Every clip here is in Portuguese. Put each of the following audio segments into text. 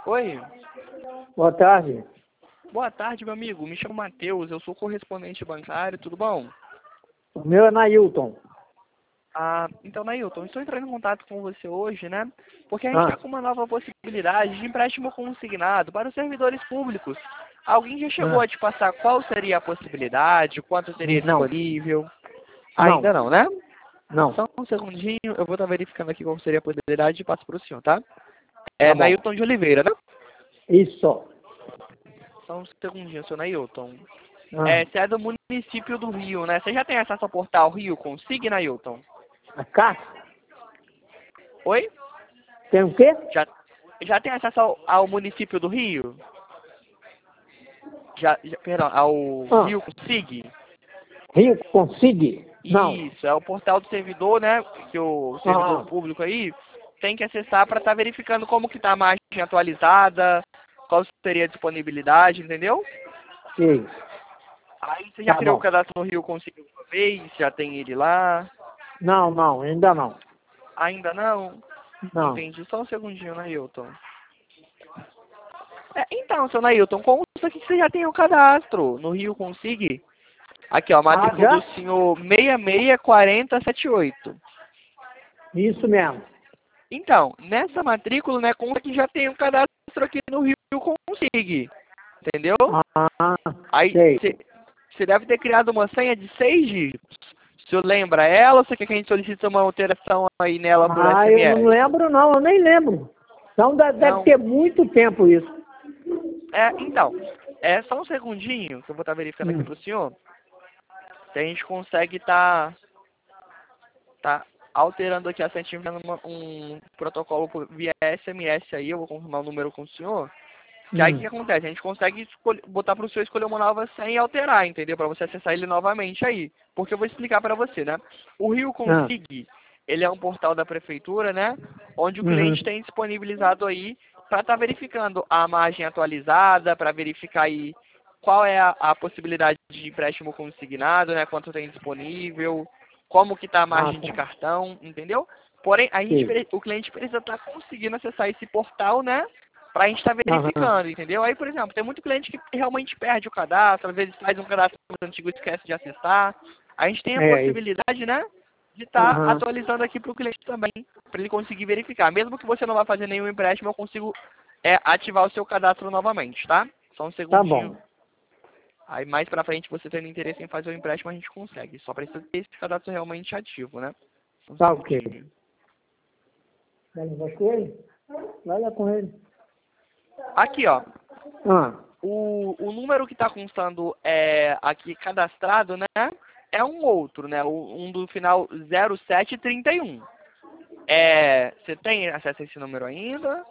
Oi, Boa tarde. boa tarde, meu amigo. Me chamo Matheus, eu sou correspondente bancário, tudo bom? O meu é Nailton. Então, Nailton, estou entrando em contato com você hoje, né? Porque a gente está com uma nova possibilidade de empréstimo consignado para os servidores públicos. Alguém já chegou a te passar qual seria a possibilidade, quanto seria Não. disponível? Não. Ainda não, né? Não. Só um segundinho, eu vou estar verificando aqui qual seria a possibilidade e passo para o senhor, tá? Tá É bom. Nailton de Oliveira, né? Isso. Só um segundinho, seu Nailton. Ah. Você é do município do Rio, né? Você já tem acesso ao portal Rio Consigne, Nailton? A carta? Oi? Tem o quê? Já tem acesso ao município do Rio? Perdão, ao Rio Consigne? Rio Consigne? Não. Isso, é o portal do servidor, né? Que o servidor público aí tem que acessar para estar verificando como que está a margem atualizada, qual seria a disponibilidade, entendeu? Sim. Aí você já Tá criou o bom. cadastro no Rio Consigne uma vez? Já tem ele lá? Não, não, ainda não. Ainda não? Não. Entendi. Só um segundinho, Nailton. Então, seu Nailton, consta que você já tem o cadastro no Rio Consigne. Aqui, ó, matrícula já? do senhor 664078. Isso mesmo. Então, nessa matrícula, né, consta que já tem um cadastro aqui no Rio Consigne. Entendeu? Ah, Aí, sei. você deve ter criado uma senha de 6 dígitos. O senhor lembra ela ou você quer que a gente solicite uma alteração aí nela por Eu SMS? não lembro não, eu nem lembro. Então deve Não. ter muito tempo isso. Então, só um segundinho que eu vou estar verificando aqui para o senhor. Se a gente consegue tá alterando aqui a sentinela um protocolo via SMS aí, eu vou confirmar o número com o senhor. Que aí o que acontece? A gente consegue botar para o senhor escolher uma nova senha e alterar, entendeu? Para você acessar ele novamente aí. Porque eu vou explicar para você, né? O Rio Consigne, ele é um portal da prefeitura, né? Onde o cliente tem disponibilizado aí para estar verificando a margem atualizada, para verificar aí qual é a possibilidade de empréstimo consignado, né? Quanto tem disponível, como que está a margem de cartão, entendeu? Porém, o cliente precisa estar conseguindo acessar esse portal, né? Para a gente estar verificando, entendeu? Aí, por exemplo, tem muito cliente que realmente perde o cadastro, às vezes faz um cadastro antigo e esquece de acessar. A gente tem a possibilidade, né? De estar atualizando aqui para o cliente também, para ele conseguir verificar. Mesmo que você não vá fazer nenhum empréstimo, eu consigo ativar o seu cadastro novamente, tá? Só um segundinho. Tá bom. Aí mais pra frente, você tendo interesse em fazer o empréstimo, a gente consegue. Só precisa ter esse cadastro realmente ativo, né? Tá ok. Vai com ele? Vai lá com ele. Aqui, ó. O número que está constando aqui cadastrado, né? É um outro, né? Um do final 0731. Você tem acesso a esse número ainda?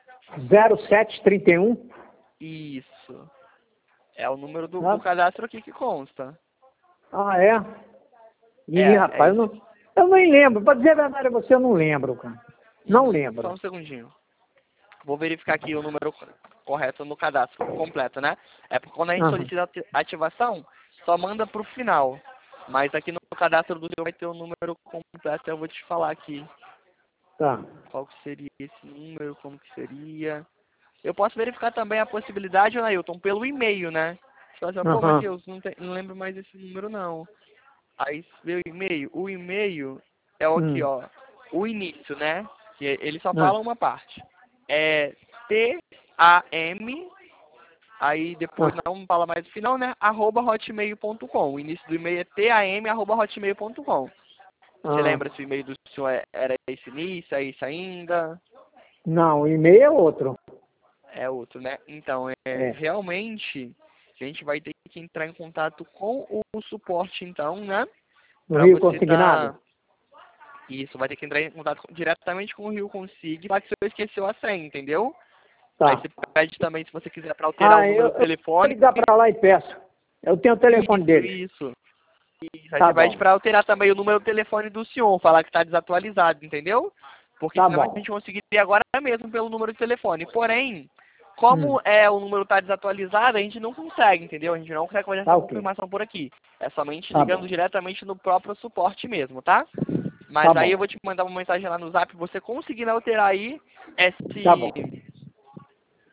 0731? Isso. É o número do cadastro aqui que consta. É? Rapaz, eu nem lembro. Pra dizer a verdade a você, eu não lembro, cara. Não lembro. Só um segundinho. Vou verificar aqui o número correto no cadastro completo, né? Porque quando a gente solicita a ativação, só manda pro final. Mas aqui no cadastro do seu vai ter o número completo, eu vou te falar aqui. Tá. Qual que seria esse número, como que seria. Eu posso verificar também a possibilidade, Nailton, pelo e-mail, né? Você fala assim, pô, Matheus, não lembro mais esse número, não. Aí veio o e-mail. O e-mail é o aqui, ó. O início, né? Que ele só fala uma parte. É TAM, aí depois não fala mais o final, né? @hotmail.com. O início do e-mail é tam@hotmail.com. Você lembra se o e-mail do senhor era esse início, é isso ainda? Não, o e-mail é outro. É outro, né? Então, realmente, a gente vai ter que entrar em contato com o suporte, então, né? No Rio Consignado? Isso, vai ter que entrar em contato diretamente com o Rio Consigne, para que você esqueceu a senha, entendeu? Tá. Aí você pede também, se você quiser, para alterar o número do telefone. Eu ligar para lá e peço. Eu tenho o telefone dele. Isso. Aí você pede para alterar também o número do telefone do senhor, falar que está desatualizado, entendeu? Porque senão a gente conseguiria agora mesmo pelo número de telefone. Porém, como o número está desatualizado, a gente não consegue, entendeu? A gente não consegue fazer essa confirmação por aqui. É somente ligando diretamente no próprio suporte mesmo, tá? Mas aí eu vou te mandar uma mensagem lá no Zap, você conseguindo alterar aí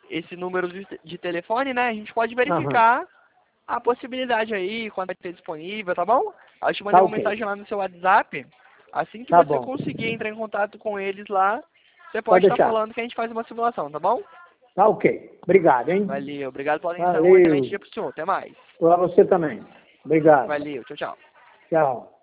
esse número de telefone, né? A gente pode verificar a possibilidade aí, quando vai ter disponível, tá bom? Aí eu te mandei uma mensagem lá no seu WhatsApp. Assim que você conseguir entrar em contato com eles lá, você pode estar falando que a gente faz uma simulação, tá bom? Tá ok. Obrigado, hein? Valeu. Obrigado pela atenção. Um excelente dia pro senhor. Até mais. Para você também. Obrigado. Valeu. Tchau, tchau. Tchau.